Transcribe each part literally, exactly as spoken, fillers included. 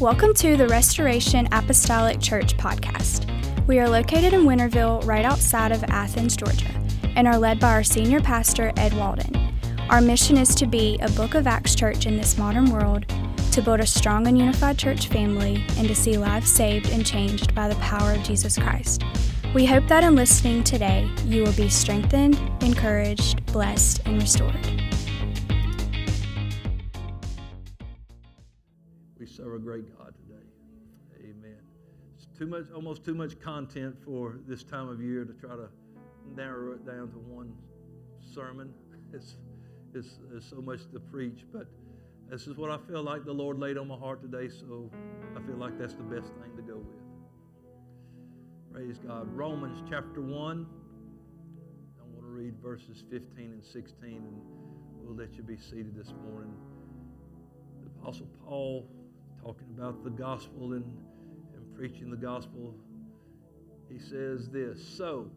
Welcome to the Restoration Apostolic Church podcast. We are located in Winterville, right outside of Athens, Georgia, and are led by our senior pastor, Ed Walden. Our mission is to be a Book of Acts church in this modern world, to build a strong and unified church family, and to see lives saved and changed by the power of Jesus Christ. We hope that in listening today, you will be strengthened, encouraged, blessed, and restored. We serve a great God today. Amen. It's too much, almost too much content for this time of year to try to narrow it down to one sermon. It's, it's, it's so much to preach, but this is what I feel like the Lord laid on my heart today, so I feel like that's the best thing to go with. Praise God. Romans chapter one. I want to read verses fifteen and sixteen, and we'll let you be seated this morning. The Apostle Paul, talking about the gospel and, and preaching the gospel, he says this: So,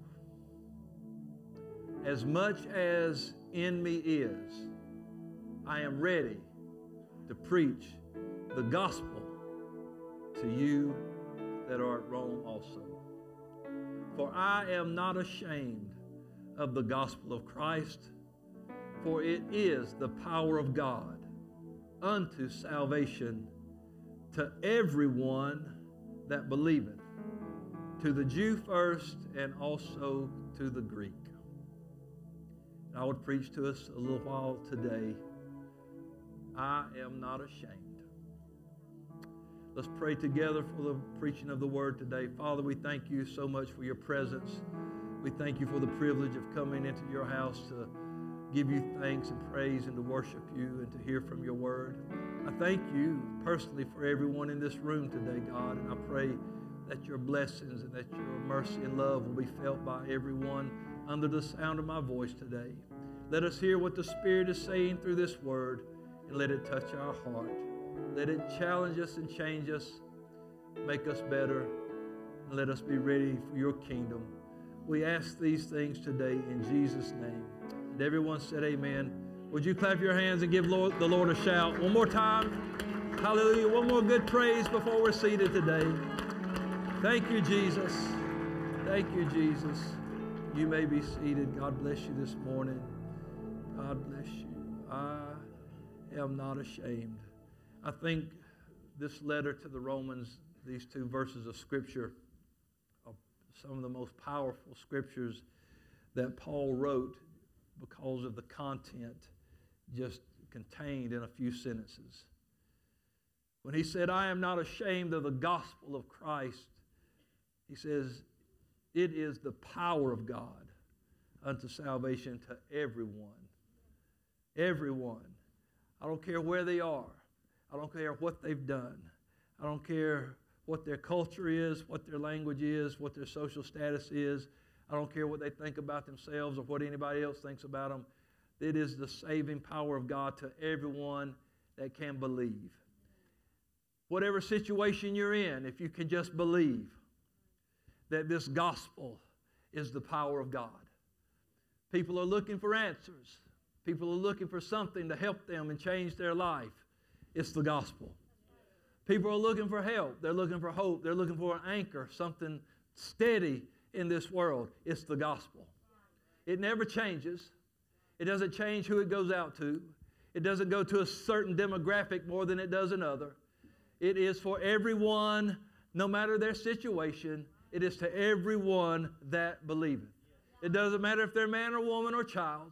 as much as in me is, I am ready to preach the gospel to you that are at Rome also. For I am not ashamed of the gospel of Christ, for it is the power of God unto salvation to everyone that believeth, to the Jew first and also to the Greek. And I would preach to us a little while today, I am not ashamed. Let's pray together for the preaching of the word today. Father, we thank you so much for your presence. We thank you for the privilege of coming into your house to give you thanks and praise and to worship you and to hear from your word. I thank you personally for everyone in this room today, God, and I pray that your blessings and that your mercy and love will be felt by everyone under the sound of my voice today. Let us hear what the Spirit is saying through this word, and let it touch our heart. Let it challenge us and change us, make us better, and let us be ready for your kingdom. We ask these things today in Jesus' name. And everyone said amen. Would you clap your hands and give Lord, the Lord a shout one more time? Hallelujah. One more good praise before we're seated today. Thank you, Jesus. Thank you, Jesus. You may be seated. God bless you this morning. God bless you. I am not ashamed. I think this letter to the Romans, these two verses of Scripture, are some of the most powerful Scriptures that Paul wrote because of the content just contained in a few sentences. When he said, I am not ashamed of the gospel of Christ, he says, it is the power of God unto salvation to everyone. Everyone. I don't care where they are. I don't care what they've done. I don't care what their culture is, what their language is, what their social status is. I don't care what they think about themselves or what anybody else thinks about them. It is the saving power of God to everyone that can believe. Whatever situation you're in, if you can just believe that this gospel is the power of God. People are looking for answers. People are looking for something to help them and change their life. It's the gospel. People are looking for help. They're looking for hope. They're looking for an anchor, something steady in this world. It's the gospel. It never changes. It doesn't change who it goes out to. It doesn't go to a certain demographic more than it does another. It is for everyone, no matter their situation. It is to everyone that believeth. It doesn't matter if they're man or woman or child.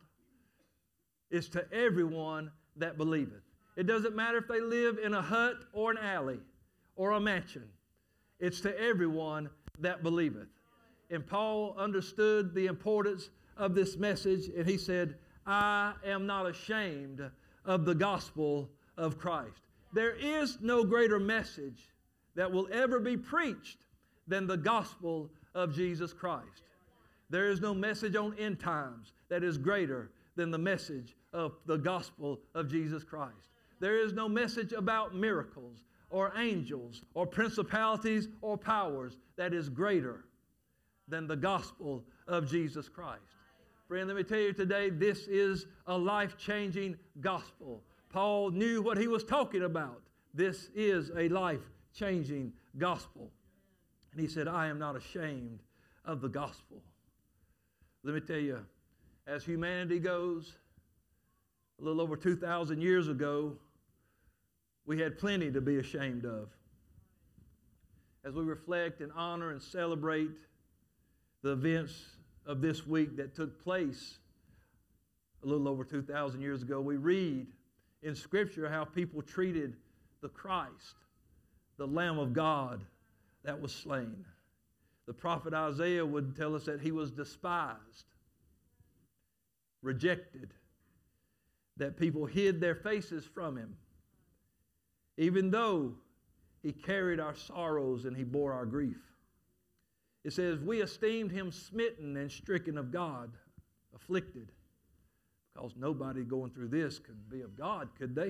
It's to everyone that believeth. It doesn't matter if they live in a hut or an alley or a mansion. It's to everyone that believeth. And Paul understood the importance of this message, and he said, I am not ashamed of the gospel of Christ. There is no greater message that will ever be preached than the gospel of Jesus Christ. There is no message on end times that is greater than the message of the gospel of Jesus Christ. There is no message about miracles or angels or principalities or powers that is greater than the gospel of Jesus Christ. Friend, let me tell you today, this is a life-changing gospel. Paul knew what he was talking about. This is a life life-changing gospel. And he said, I am not ashamed of the gospel. Let me tell you, as humanity goes, a little over two thousand years ago, we had plenty to be ashamed of. As we reflect and honor and celebrate the events of this week that took place a little over two thousand years ago, we read in Scripture how people treated the Christ, the Lamb of God that was slain. The prophet Isaiah would tell us that he was despised, rejected, that people hid their faces from him, even though he carried our sorrows and he bore our grief. It says, we esteemed him smitten and stricken of God, afflicted. Because nobody going through this could be of God, could they?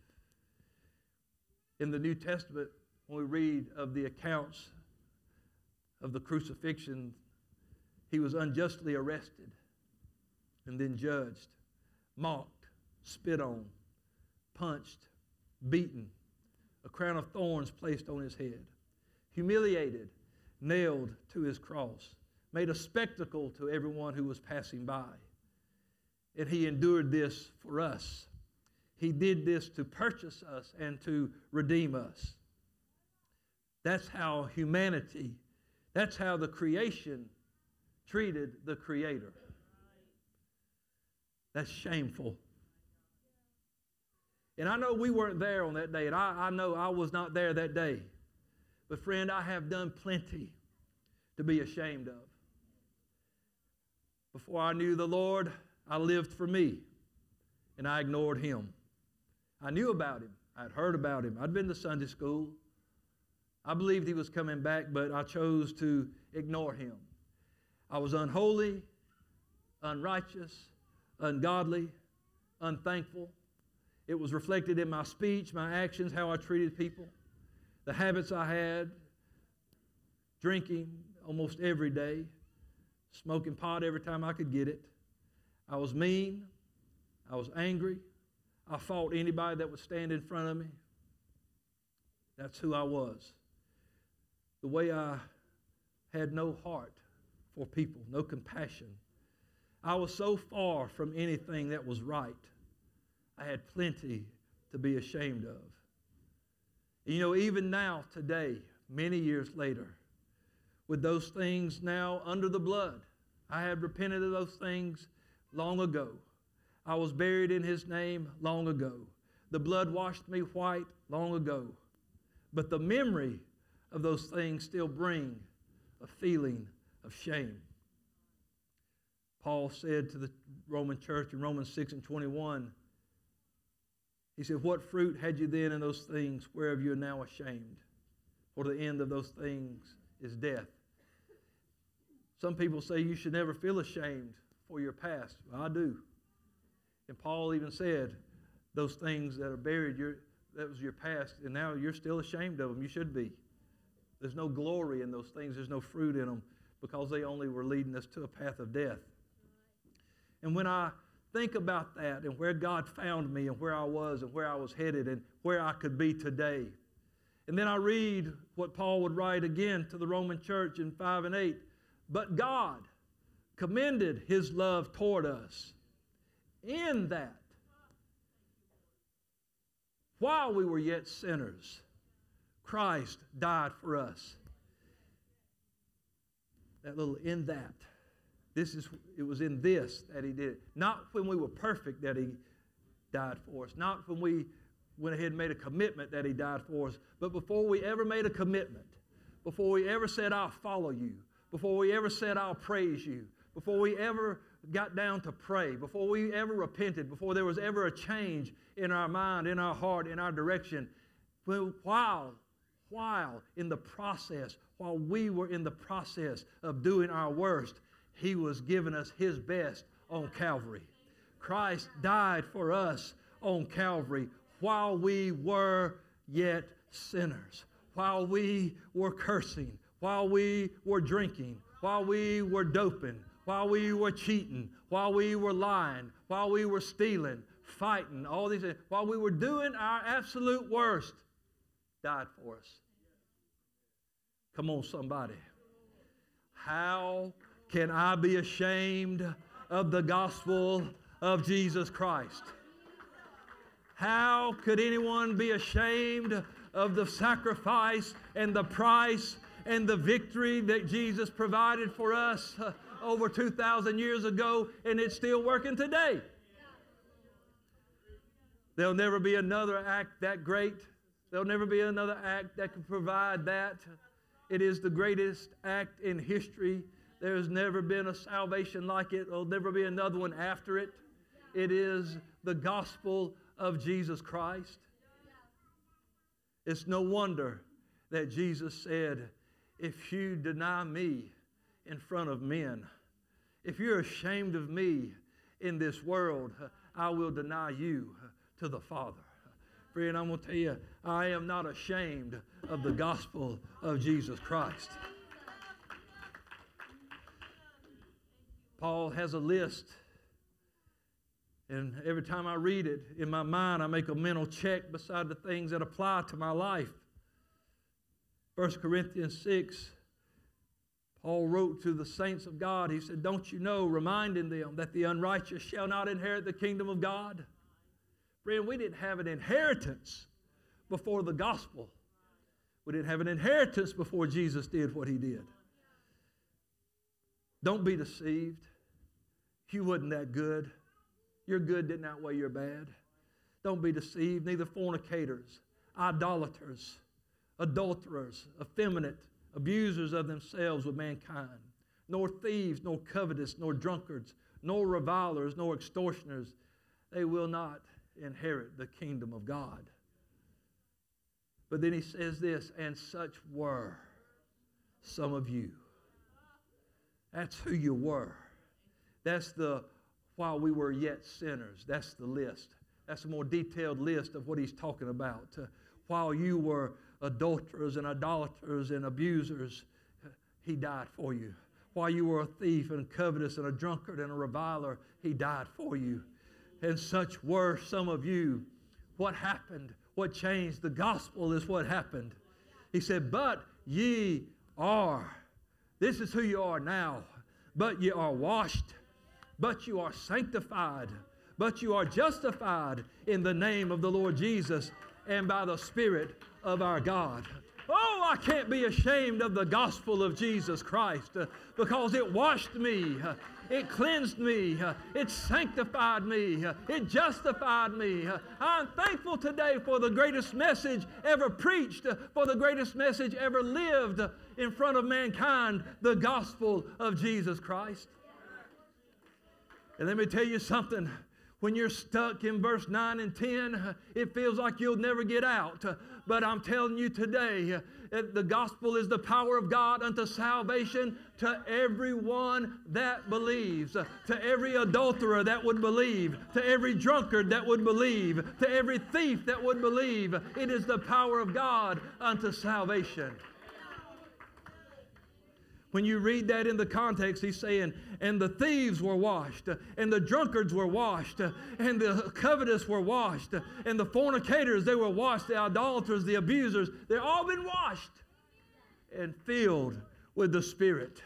In the New Testament, when we read of the accounts of the crucifixion, he was unjustly arrested and then judged, mocked, spit on, punched, beaten, a crown of thorns placed on his head, humiliated, nailed to his cross, made a spectacle to everyone who was passing by. And he endured this for us. He did this to purchase us and to redeem us. That's how humanity, that's how the creation treated the Creator. That's shameful. And I know we weren't there on that day, and I, I know I was not there that day. But friend, I have done plenty to be ashamed of. Before I knew the Lord, I lived for me, and I ignored him. I knew about him. I'd heard about him. I'd been to Sunday school. I believed he was coming back, but I chose to ignore him. I was unholy, unrighteous, ungodly, unthankful. It was reflected in my speech, my actions, how I treated people, the habits I had, drinking almost every day, smoking pot every time I could get it. I was mean. I was angry. I fought anybody that would stand in front of me. That's who I was. The way I had no heart for people, no compassion. I was so far from anything that was right. I had plenty to be ashamed of. You know, even now, today, many years later, with those things now under the blood, I have repented of those things long ago. I was buried in his name long ago. The blood washed me white long ago. But the memory of those things still bring a feeling of shame. Paul said to the Roman church in Romans six and twenty-one, he said, what fruit had you then in those things whereof you are now ashamed? For the end of those things is death. Some people say you should never feel ashamed for your past. Well, I do. And Paul even said, those things that are buried, your, that was your past, and now you're still ashamed of them. You should be. There's no glory in those things. There's no fruit in them because they only were leading us to a path of death. And when I think about that and where God found me and where I was and where I was headed and where I could be today, and then I read what Paul would write again to the Roman church in five and eight, but God commended his love toward us in that while we were yet sinners, Christ died for us. That little in that. This is, it was in this that he did it. Not when we were perfect that he died for us. Not when we went ahead and made a commitment that he died for us. But before we ever made a commitment, before we ever said, I'll follow you, before we ever said, I'll praise you, before we ever got down to pray, before we ever repented, before there was ever a change in our mind, in our heart, in our direction, while, while in the process, while we were in the process of doing our worst, he was giving us his best on Calvary. Christ died for us on Calvary while we were yet sinners, while we were cursing, while we were drinking, while we were doping, while we were cheating, while we were lying, while we were stealing, fighting, all these things, while we were doing our absolute worst, died for us. Come on, somebody. How can I be ashamed of the gospel of Jesus Christ? How could anyone be ashamed of the sacrifice and the price and the victory that Jesus provided for us uh, over two thousand years ago, and it's still working today? There'll never be another act that great. There'll never be another act that can provide that. It is the greatest act in history. There's never been a salvation like it. There'll never be another one after it. It is the gospel of Jesus Christ. It's no wonder that Jesus said, if you deny me in front of men, if you're ashamed of me in this world, I will deny you to the Father. Friend, I'm going to tell you, I am not ashamed of the gospel of Jesus Christ. Paul has a list, and every time I read it, in my mind, I make a mental check beside the things that apply to my life. First Corinthians six, Paul wrote to the saints of God. He said, don't you know, reminding them that the unrighteous shall not inherit the kingdom of God. Friend, we didn't have an inheritance before the gospel. We didn't have an inheritance before Jesus did what he did. Don't be deceived. You wasn't that good. Your good didn't outweigh your bad. Don't be deceived. Neither fornicators, idolaters, adulterers, effeminate, abusers of themselves with mankind, nor thieves, nor covetous, nor drunkards, nor revilers, nor extortioners, they will not inherit the kingdom of God. But then he says this, and such were some of you. That's who you were. That's the, while we were yet sinners, that's the list. That's a more detailed list of what he's talking about. Uh, while you were adulterers and idolaters and abusers, he died for you. While you were a thief and covetous and a drunkard and a reviler, he died for you. And such were some of you. What happened? What changed? The gospel is what happened. He said, but ye are. This is who you are now. But ye are washed. But you are sanctified. But you are justified in the name of the Lord Jesus and by the Spirit of our God. Oh, I can't be ashamed of the gospel of Jesus Christ uh, because it washed me. Uh, It cleansed me. Uh, it sanctified me. Uh, it justified me. Uh, I'm thankful today for the greatest message ever preached, uh, for the greatest message ever lived uh, in front of mankind, the gospel of Jesus Christ. And let me tell you something. When you're stuck in verse nine and ten, uh, it feels like you'll never get out. Uh, but I'm telling you today, uh, that the gospel is the power of God unto salvation to everyone that believes, uh, to every adulterer that would believe, to every drunkard that would believe, to every thief that would believe. It is the power of God unto salvation. When you read that in the context, he's saying, and the thieves were washed, and the drunkards were washed, and the covetous were washed, and the fornicators, they were washed, the idolaters, the abusers, they've all been washed and filled with the Spirit.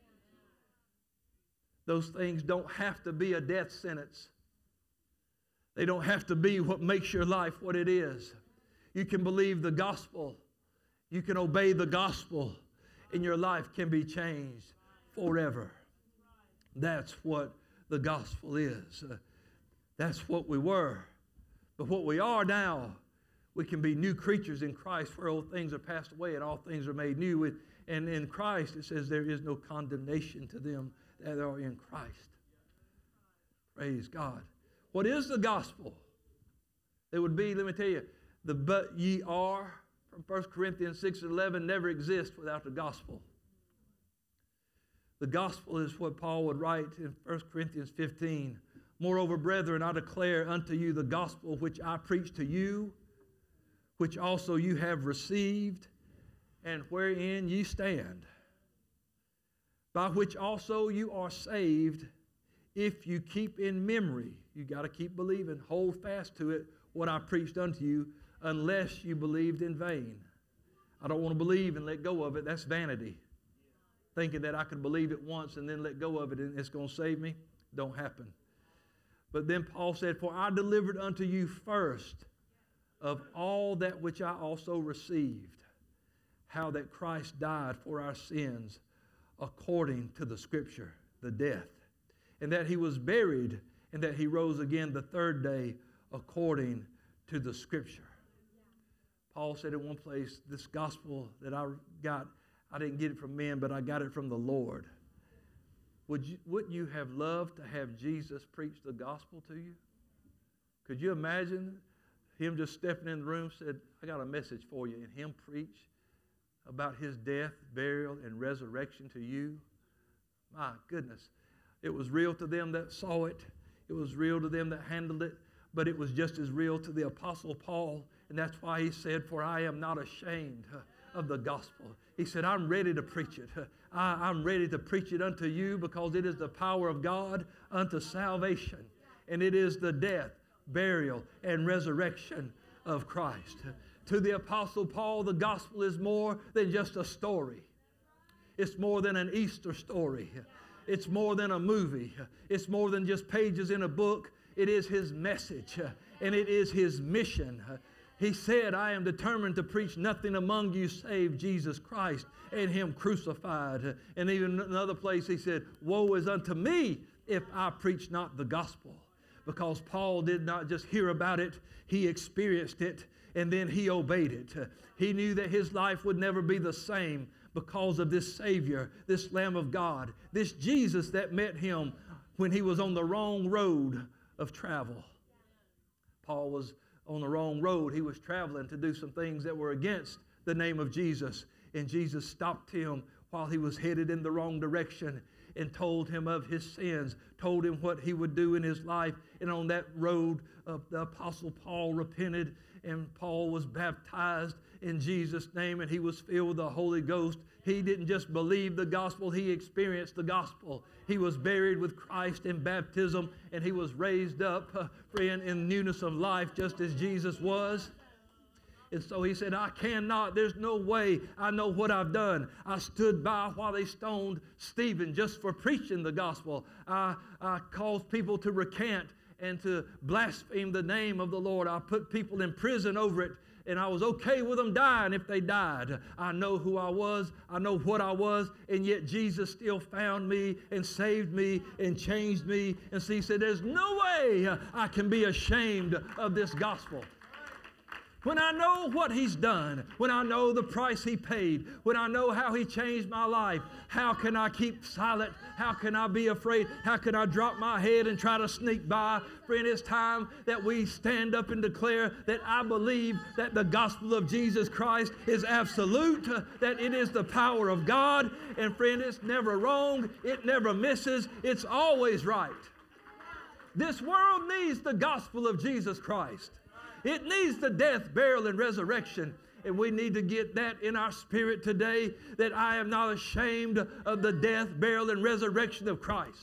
Those things don't have to be a death sentence. They don't have to be what makes your life what it is. You can believe the gospel. You can obey the gospel. And your life can be changed forever. That's what the gospel is. Uh, that's what we were. But what we are now, we can be new creatures in Christ, where old things are passed away and all things are made new. With, and in Christ, it says there is no condemnation to them that are in Christ. Praise God. What is the gospel? It would be, let me tell you, the but ye are from First Corinthians six and eleven never exists without the gospel. The gospel is what Paul would write in First Corinthians fifteen. Moreover, brethren, I declare unto you the gospel which I preach to you, which also you have received, and wherein ye stand, by which also you are saved, if you keep in memory. You got to keep believing, hold fast to it, what I preached unto you, unless you believed in vain. I don't want to believe and let go of it. That's vanity. Thinking that I could believe it once and then let go of it and it's going to save me. Don't happen. But then Paul said, for I delivered unto you first of all that which I also received, how that Christ died for our sins according to the Scripture, the death, and that he was buried, and that he rose again the third day according to the Scripture. Paul said in one place, this gospel that I got, I didn't get it from men, but I got it from the Lord. Would you, wouldn't you have loved to have Jesus preach the gospel to you? Could you imagine him just stepping in the room, said, I got a message for you, and him preach about his death, burial, and resurrection to you? My goodness. It was real to them that saw it. It was real to them that handled it. But it was just as real to the Apostle Paul. And that's why he said, for I am not ashamed of the gospel. He said, I'm ready to preach it. I, I'm ready to preach it unto you because it is the power of God unto salvation. And it is the death, burial, and resurrection of Christ. To the Apostle Paul, the gospel is more than just a story. It's more than an Easter story. It's more than a movie. It's more than just pages in a book. It is his message, and it is his mission. He said, I am determined to preach nothing among you save Jesus Christ and him crucified. And even another place he said, woe is unto me if I preach not the gospel. Because Paul did not just hear about it, he experienced it, and then he obeyed it. He knew that his life would never be the same because of this Savior, this Lamb of God, this Jesus that met him when he was on the wrong road of travel. Paul was on the wrong road. He was traveling to do some things that were against the name of Jesus. And Jesus stopped him while he was headed in the wrong direction and told him of his sins, told him what he would do in his life. And on that road, uh, the Apostle Paul repented, and Paul was baptized in Jesus' name, and he was filled with the Holy Ghost. He didn't just believe the gospel, he experienced the gospel. He was buried with Christ in baptism, and he was raised up, uh, friend, in newness of life, just as Jesus was. And so he said, I cannot, there's no way, I know what I've done. I stood by while they stoned Stephen just for preaching the gospel. I, I caused people to recant and to blaspheme the name of the Lord. I put people in prison over it, and I was okay with them dying if they died. I know who I was, I know what I was, and yet Jesus still found me and saved me and changed me. And so he said, there's no way I can be ashamed of this gospel. When I know what he's done, when I know the price he paid, when I know how he changed my life, how can I keep silent? How can I be afraid? How can I drop my head and try to sneak by? Friend, it's time that we stand up and declare that I believe that the gospel of Jesus Christ is absolute, that it is the power of God. And friend, it's never wrong. It never misses. It's always right. This world needs the gospel of Jesus Christ. It needs the death, burial, and resurrection. And we need to get that in our spirit today, that I am not ashamed of the death, burial, and resurrection of Christ.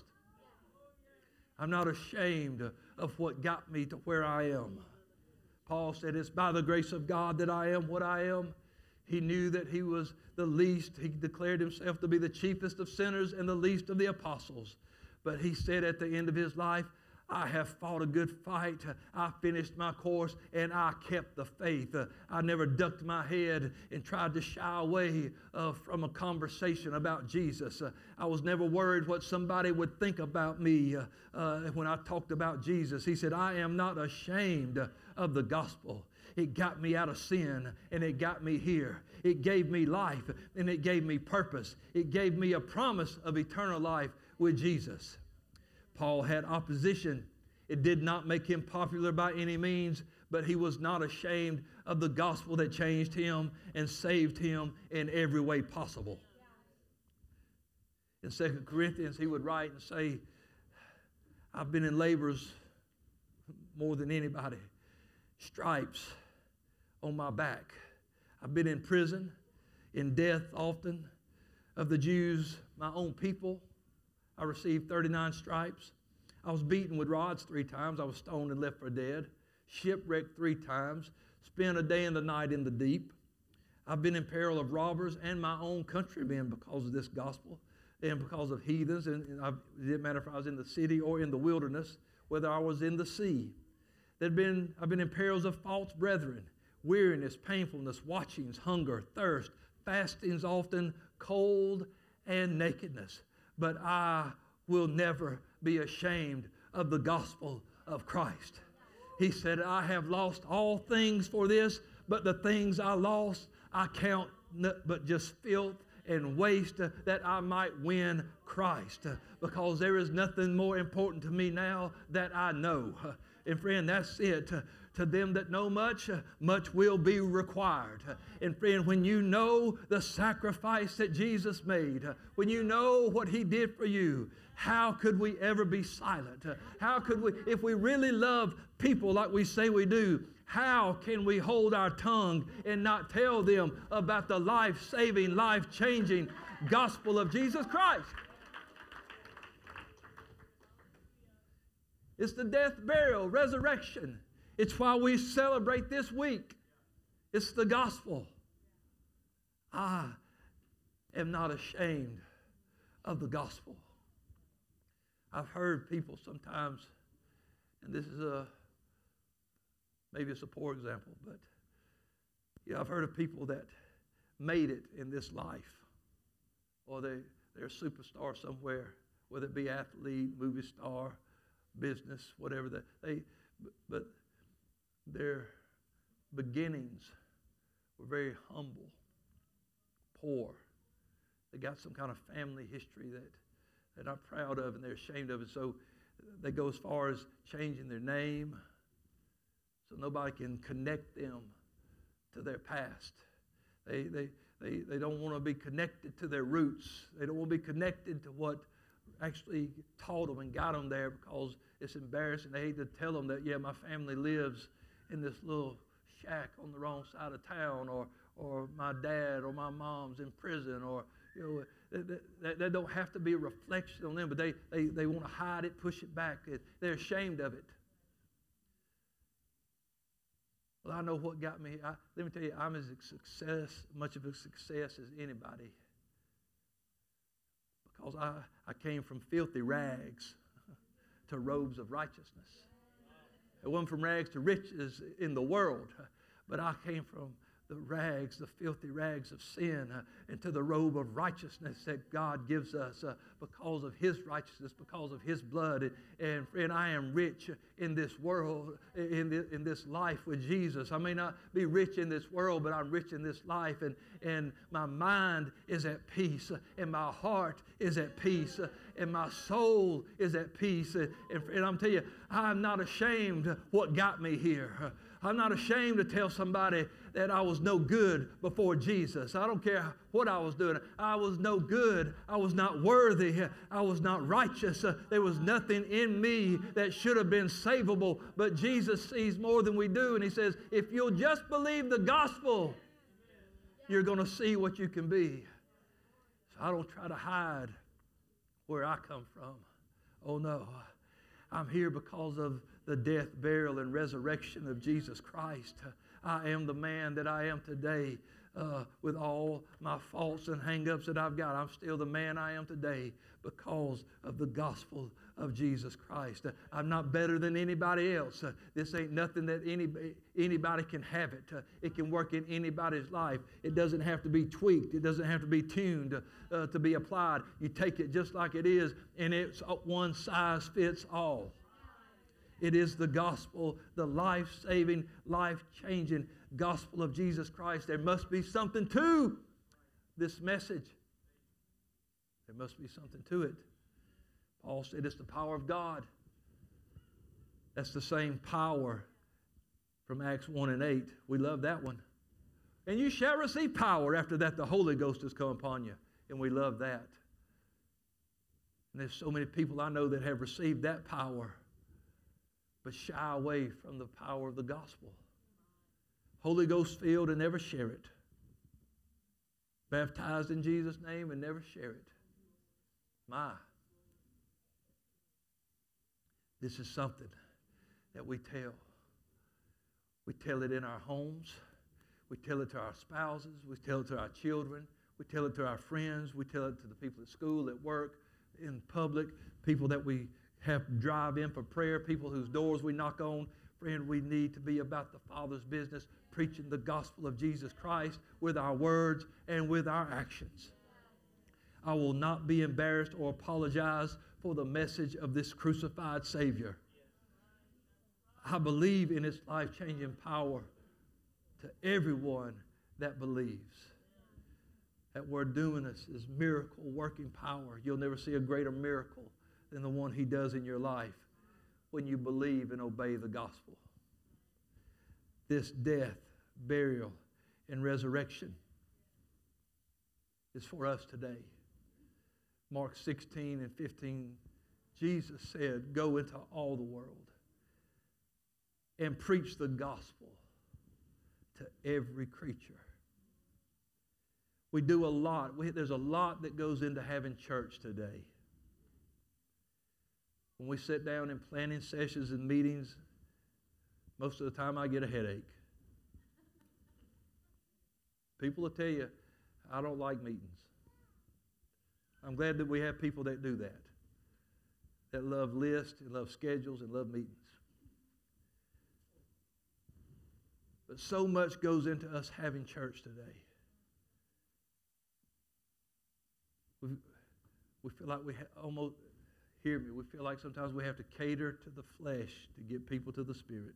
I'm not ashamed of what got me to where I am. Paul said, it's by the grace of God that I am what I am. He knew that he was the least. He declared himself to be the chiefest of sinners and the least of the apostles. But he said at the end of his life, I have fought a good fight. I finished my course, and I kept the faith. Uh, I never ducked my head and tried to shy away uh, from a conversation about Jesus. Uh, I was never worried what somebody would think about me uh, uh, when I talked about Jesus. He said, I am not ashamed of the gospel. It got me out of sin, and it got me here. It gave me life, and it gave me purpose. It gave me a promise of eternal life with Jesus. Paul had opposition. It did not make him popular by any means, but he was not ashamed of the gospel that changed him and saved him in every way possible. In Second Corinthians, he would write and say, I've been in labors more than anybody, stripes on my back. I've been in prison, in death often. Of the Jews, my own people, I received thirty-nine stripes. I was beaten with rods three times. I was stoned and left for dead. Shipwrecked three times. Spent a day and a night in the deep. I've been in peril of robbers and my own countrymen because of this gospel and because of heathens. And, and I've, it didn't matter if I was in the city or in the wilderness, whether I was in the sea. There'd been, I've been in perils of false brethren, weariness, painfulness, watchings, hunger, thirst, fastings often, cold, and nakedness. But I will never be ashamed of the gospel of Christ. He said, I have lost all things for this, but the things I lost, I count but just filth and waste, uh, that I might win Christ. Uh, because there is nothing more important to me now that I know. Uh, and friend, that's it. Uh, to them that know much, uh, much will be required. Uh, and friend, when you know the sacrifice that Jesus made, uh, when you know what he did for you, how could we ever be silent? Uh, how could we, if we really love people like we say we do, how can we hold our tongue and not tell them about the life-saving, life-changing gospel of Jesus Christ? It's the death, burial, resurrection. It's why we celebrate this week. It's the gospel. I am not ashamed of the gospel. I've heard people sometimes, and this is a maybe it's a poor example, but yeah, I've heard of people that made it in this life, or they, they're a superstar somewhere, whether it be athlete, movie star, business, whatever that they, but their beginnings were very humble, poor. They got some kind of family history that they're not proud of and they're ashamed of it. So they go as far as changing their name, so nobody can connect them to their past. They, they, they, they don't want to be connected to their roots. They don't want to be connected to what actually taught them and got them there, because it's embarrassing. They hate to tell them that, yeah, my family lives in this little shack on the wrong side of town, or or my dad or my mom's in prison, or, you know, that, that, that don't have to be a reflection on them, but they, they, they want to hide it, push it back. They're ashamed of it. Well, I know what got me. I, let me tell you, I'm as a success, much of a success as anybody, because I, I came from filthy rags to robes of righteousness. It wasn't from rags to riches in the world, but I came from the rags, the filthy rags of sin, uh, into the robe of righteousness that God gives us uh, because of his righteousness, because of his blood. And, and friend, I am rich in this world, in, the, in this life with Jesus. I may not be rich in this world, but I'm rich in this life. And, and my mind is at peace, uh, and my heart is at peace, uh, and my soul is at peace. And, and friend, I'm telling you, I'm not ashamed what got me here. Uh, I'm not ashamed to tell somebody that I was no good before Jesus. I don't care what I was doing. I was no good. I was not worthy. I was not righteous. Uh, there was nothing in me that should have been savable. But Jesus sees more than we do. And he says, if you'll just believe the gospel, you're going to see what you can be. So I don't try to hide where I come from. Oh, no. I'm here because of the death, burial, and resurrection of Jesus Christ. I am the man that I am today, uh, with all my faults and hang-ups that I've got. I'm still the man I am today because of the gospel of Jesus Christ. Uh, I'm not better than anybody else. Uh, this ain't nothing that anybody, anybody can have it. Uh, it can work in anybody's life. It doesn't have to be tweaked. It doesn't have to be tuned uh, uh, to be applied. You take it just like it is, and it's one size fits all. It is the gospel, the life-saving, life-changing gospel of Jesus Christ. There must be something to this message. There must be something to it. Paul said it's the power of God. That's the same power from Acts one and eight. We love that one. And you shall receive power after that the Holy Ghost has come upon you. And we love that. And there's so many people I know that have received that power, but shy away from the power of the gospel. Holy Ghost filled and never share it. Baptized in Jesus' name and never share it. My. This is something that we tell. We tell it in our homes. We tell it to our spouses. We tell it to our children. We tell it to our friends. We tell it to the people at school, at work, in public, people that we have drive in for prayer, people whose doors we knock on. Friend, we need to be about the Father's business, preaching the gospel of Jesus Christ with our words and with our actions. I will not be embarrassed or apologize for the message of this crucified Savior. I believe in its life-changing power to everyone that believes. That word dunamis is miracle working power. You'll never see a greater miracle than the one he does in your life when you believe and obey the gospel. This death, burial, and resurrection is for us today. Mark sixteen and fifteen, Jesus said, go into all the world and preach the gospel to every creature. We do a lot. We, there's a lot that goes into having church today. When we sit down in planning sessions and meetings, most of the time I get a headache. People will tell you, I don't like meetings. I'm glad that we have people that do that, that love lists and love schedules and love meetings. But so much goes into us having church today. We, we feel like we ha- almost, hear me, we feel like sometimes we have to cater to the flesh to get people to the Spirit.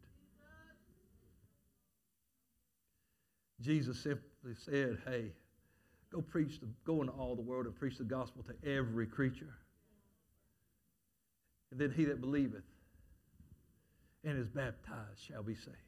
Jesus simply said, hey, go preach, the, go into all the world and preach the gospel to every creature. And then he that believeth and is baptized shall be saved.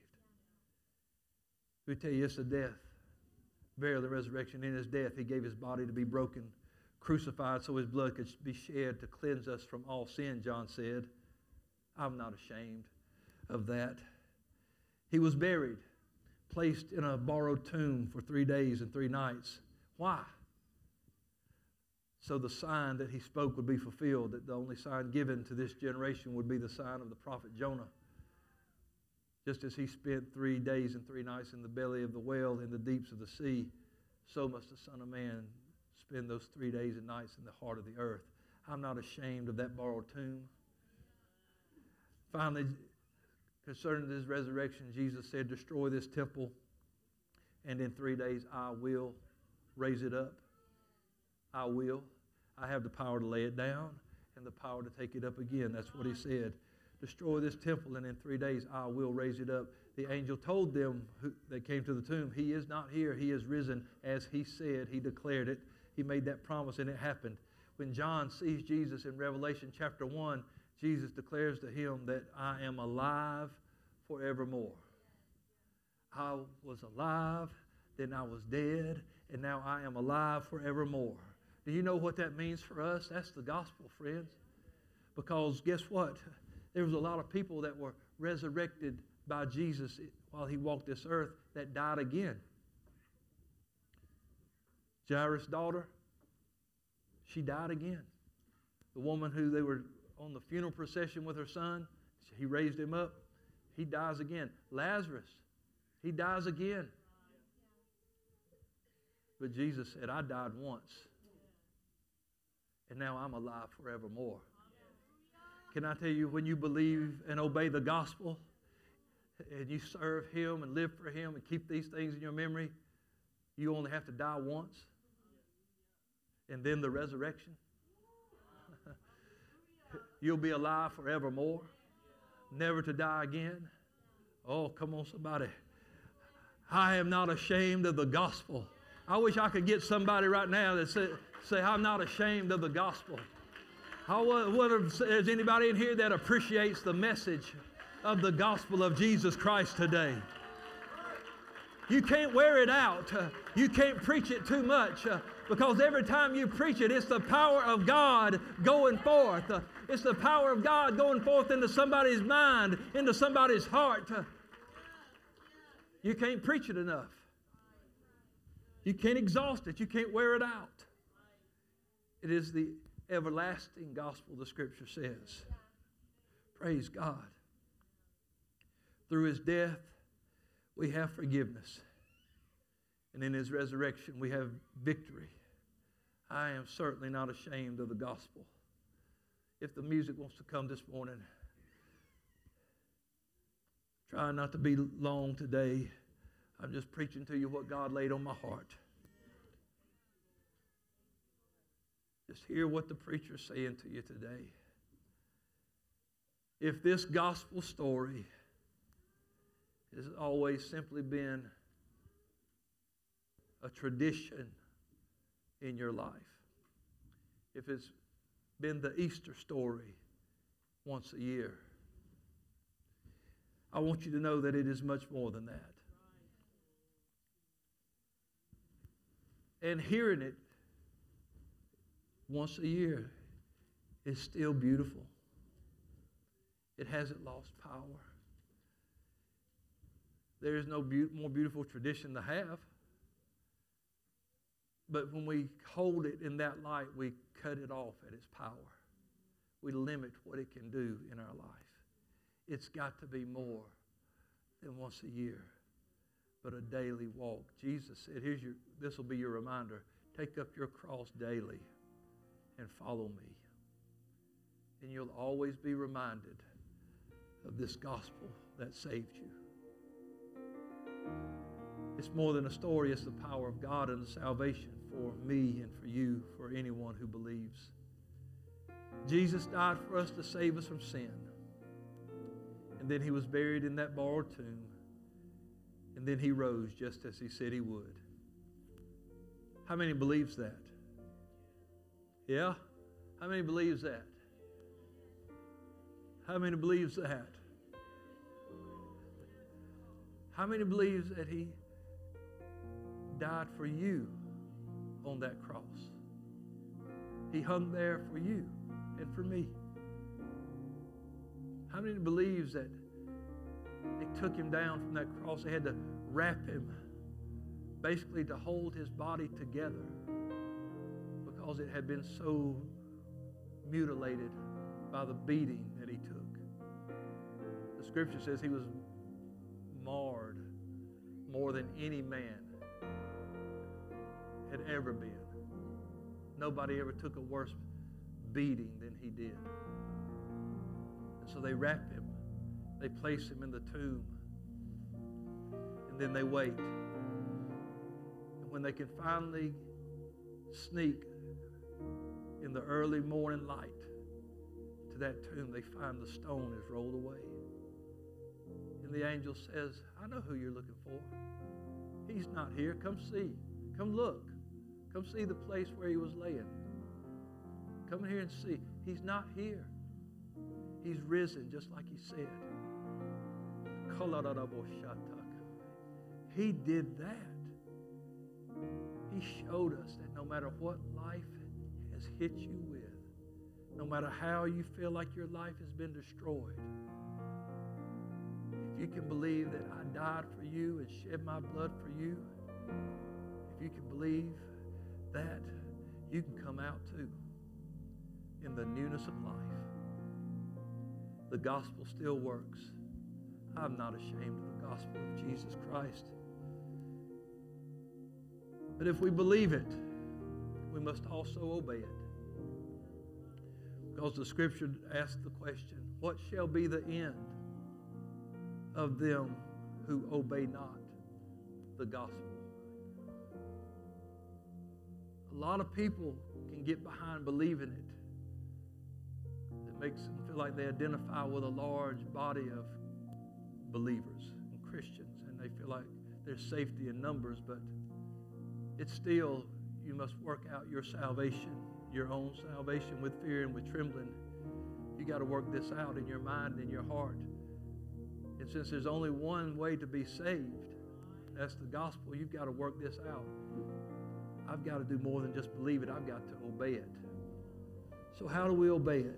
We tell you, it's the death, burial, and resurrection. In his death, he gave his body to be broken, crucified so his blood could be shed to cleanse us from all sin, John said. I'm not ashamed of that. He was buried, placed in a borrowed tomb for three days and three nights. Why? So the sign that he spoke would be fulfilled, that the only sign given to this generation would be the sign of the prophet Jonah. Just as he spent three days and three nights in the belly of the whale in the deeps of the sea, so must the Son of Man spend those three days and nights in the heart of the earth. I'm not ashamed of that borrowed tomb. Finally, concerning his resurrection, Jesus said, destroy this temple, and in three days I will raise it up. I will. I have the power to lay it down and the power to take it up again. That's what he said. Destroy this temple, and in three days I will raise it up. The angel told them who, that came to the tomb, he is not here. He is risen as he said. He declared it. He made that promise, and it happened. When John sees Jesus in Revelation chapter one, Jesus declares to him that I am alive forevermore. I was alive, then I was dead, and now I am alive forevermore. Do you know what that means for us? That's the gospel, friends. Because guess what? There was a lot of people that were resurrected by Jesus while he walked this earth that died again. Jairus' daughter, she died again. The woman who they were on the funeral procession with her son, he raised him up. He dies again. Lazarus, he dies again. But Jesus said, I died once, and now I'm alive forevermore. Can I tell you, when you believe and obey the gospel, and you serve him and live for him and keep these things in your memory, you only have to die once, and then the resurrection. You'll be alive forevermore, never to die again. Oh, come on, somebody. I am not ashamed of the gospel. I wish I could get somebody right now that say, say I'm not ashamed of the gospel. I wonder if there's anybody in here that appreciates the message of the gospel of Jesus Christ today. You can't wear it out. Uh, you can't preach it too much uh, because every time you preach it, it's the power of God going forth. Uh, it's the power of God going forth into somebody's mind, into somebody's heart. Uh, you can't preach it enough. You can't exhaust it. You can't wear it out. It is the everlasting gospel, the scripture says. Praise God. Through his death, we have forgiveness. And in his resurrection, we have victory. I am certainly not ashamed of the gospel. If the music wants to come this morning, try not to be long today. I'm just preaching to you what God laid on my heart. Just hear what the preacher's saying to you today. If this gospel story has always simply been a tradition in your life, if it's been the Easter story once a year, I want you to know that it is much more than that. And hearing it once a year is still beautiful. It hasn't lost power. There is no be- more beautiful tradition to have. But when we hold it in that light, we cut it off at its power. We limit what it can do in our life. It's got to be more than once a year, but a daily walk. Jesus said, "Here's your. This will be your reminder. Take up your cross daily and follow me." And you'll always be reminded of this gospel that saved you. It's more than a story. It's the power of God and the salvation for me and for you, for anyone who believes. Jesus died for us to save us from sin. And then he was buried in that borrowed tomb. And then he rose just as he said he would. How many believes that? Yeah? How many believes that? How many believes that? How many believes that he died for you on that cross? He hung there for you and for me. How many believes that they took him down from that cross? They had to wrap him, basically to hold his body together, because it had been so mutilated by the beating that he took. The scripture says he was marred more than any man had ever been. Nobody ever took a worse beating than he did. And so they wrap him. They place him in the tomb. And then they wait. And when they can finally sneak in the early morning light to that tomb, they find the stone is rolled away. And the angel says, "I know who you're looking for. He's not here. Come see. Come look. Come see the place where he was laying. Come here and see. He's not here. He's risen just like he said." He did that. He showed us that no matter what life has hit you with, no matter how you feel like your life has been destroyed, if you can believe that I died for you and shed my blood for you, if you can believe that, you can come out too in the newness of life. The gospel still works. I'm not ashamed of the gospel of Jesus Christ. But if we believe it, we must also obey it. Because the scripture asks the question, what shall be the end of them who obey not the gospel? A lot of people can get behind believing it. It makes them feel like they identify with a large body of believers and Christians, and they feel like there's safety in numbers, but it's still, you must work out your salvation, your own salvation with fear and with trembling. You got to work this out in your mind and your heart. And since there's only one way to be saved, that's the gospel, you've got to work this out. I've got to do more than just believe it. I've got to obey it. So how do we obey it?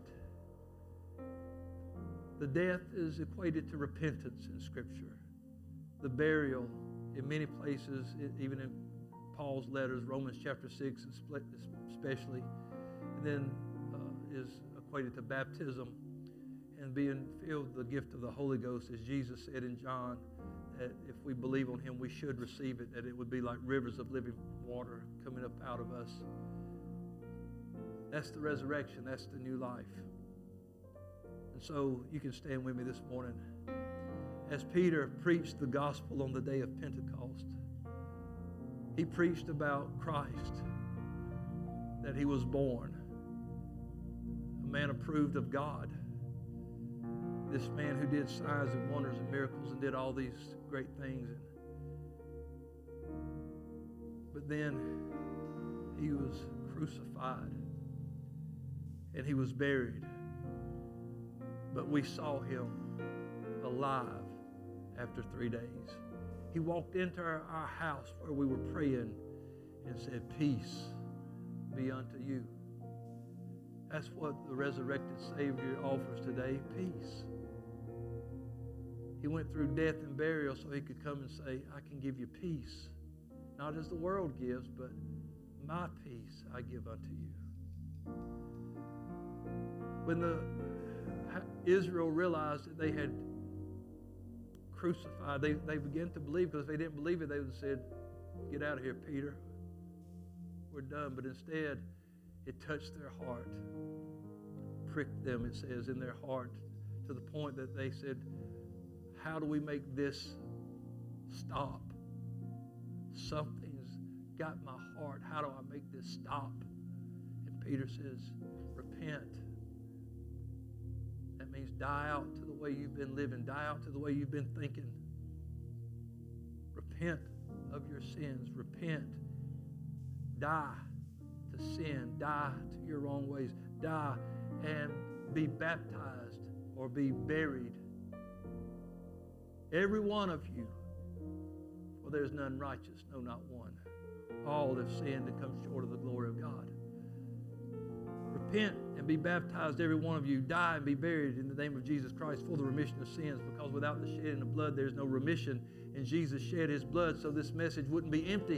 The death is equated to repentance in Scripture. The burial, in many places, even in Paul's letters, Romans chapter six especially, and then uh, is equated to baptism and being filled with the gift of the Holy Ghost, as Jesus said in John that if we believe on him, we should receive it, that it would be like rivers of living water coming up out of us. That's the resurrection. That's the new life. And so you can stand with me this morning. As Peter preached the gospel on the day of Pentecost, he preached about Christ, that he was born, a man approved of God, this man who did signs and wonders and miracles and did all these great things. But then he was crucified and he was buried. But we saw him alive after three days. He walked into our, our house where we were praying and said, "Peace be unto you." That's what the resurrected Savior offers today, peace. He went through death and burial so he could come and say, "I can give you peace. Not as the world gives, but my peace I give unto you." When the Israel realized that they had crucified, they, they began to believe, because if they didn't believe it, they would have said, "Get out of here, Peter. We're done." But instead, it touched their heart, pricked them, it says, in their heart, to the point that they said, "How do we make this stop? Something's got my heart. How do I make this stop?" And Peter says, "Repent." That means die out to the way you've been living. Die out to the way you've been thinking. Repent of your sins. Repent. Die to sin. Die to your wrong ways. Die and be baptized or be buried. Every one of you. For there's none righteous, no, not one. All have sinned and come short of the glory of God. Repent and be baptized, every one of you. Die and be buried in the name of Jesus Christ for the remission of sins, because without the shedding of blood, there's no remission. And Jesus shed his blood so this message wouldn't be empty.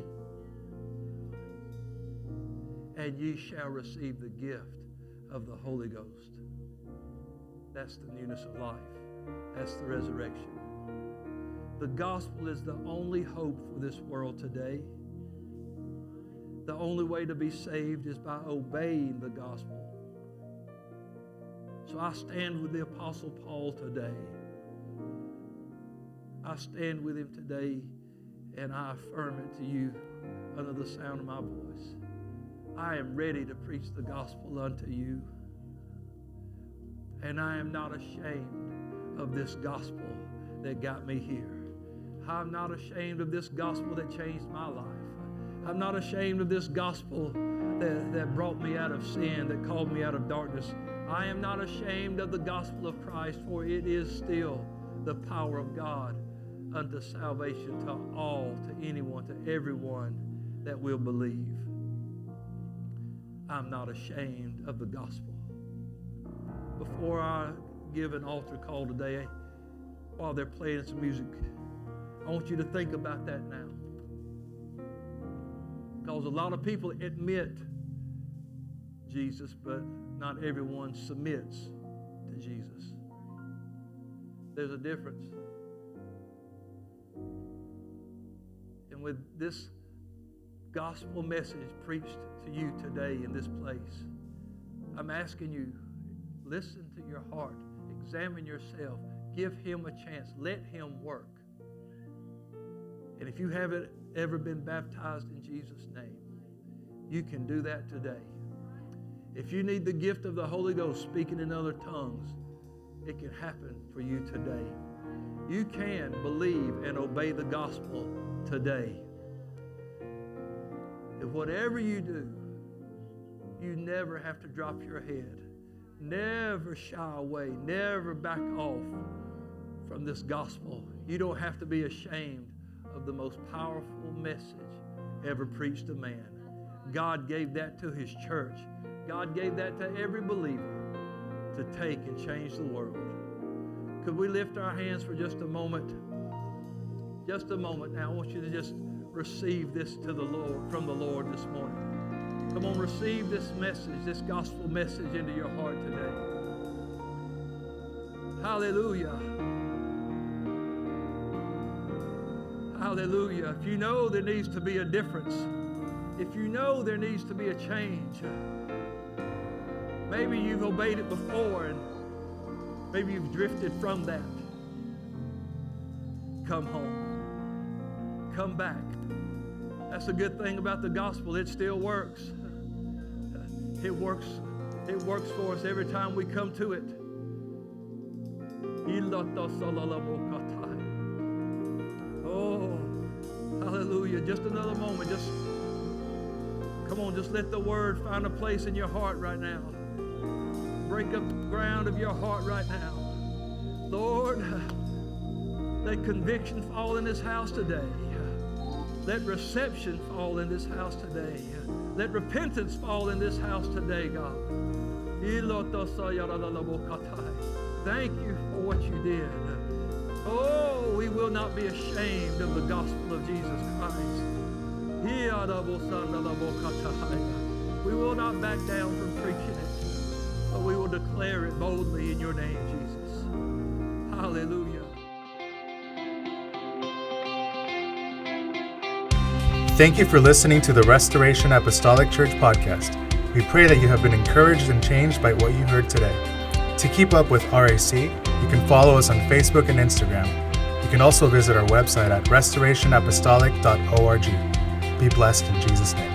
And ye shall receive the gift of the Holy Ghost. That's the newness of life. That's the resurrection. The gospel is the only hope for this world today. The only way to be saved is by obeying the gospel. So I stand with the Apostle Paul today. I stand with him today, and I affirm it to you under the sound of my voice. I am ready to preach the gospel unto you. And I am not ashamed of this gospel that got me here. I'm not ashamed of this gospel that changed my life. I'm not ashamed of this gospel that, that brought me out of sin, that called me out of darkness. I am not ashamed of the gospel of Christ, for it is still the power of God unto salvation to all, to anyone, to everyone that will believe. I'm not ashamed of the gospel. Before I give an altar call today, while they're playing some music, I want you to think about that now. Because a lot of people admit Jesus, but not everyone submits to Jesus. There's a difference. And with this gospel message preached to you today in this place, I'm asking you, listen to your heart, examine yourself, give him a chance, let him work. And if you haven't ever been baptized in Jesus' name, you can do that today. If you need the gift of the Holy Ghost, speaking in other tongues, it can happen for you today. You can believe and obey the gospel today. And whatever you do, you never have to drop your head. Never shy away. Never back off from this gospel. You don't have to be ashamed of the most powerful message ever preached to man. God gave that to his church. God gave that to every believer to take and change the world. Could we lift our hands for just a moment? Just a moment now. I want you to just receive this to the Lord, from the Lord this morning. Come on, receive this message, this gospel message into your heart today. Hallelujah. Hallelujah. If you know there needs to be a difference, if you know there needs to be a change, maybe you've obeyed it before and maybe you've drifted from that. Come home. Come back. That's a good thing about the gospel. It still works. It works. It works for us every time we come to it. Oh, hallelujah. Just another moment. Just come on, just let the word find a place in your heart right now. Break up the ground of your heart right now. Lord, let conviction fall in this house today. Let reception fall in this house today. Let repentance fall in this house today, God. Thank you for what you did. Oh, we will not be ashamed of the gospel of Jesus Christ. We will not back down from preaching it, but we will declare it boldly in your name, Jesus. Hallelujah. Thank you for listening to the Restoration Apostolic Church podcast. We pray that you have been encouraged and changed by what you heard today. To keep up with R A C, you can follow us on Facebook and Instagram. You can also visit our website at restoration apostolic dot org. Be blessed in Jesus' name.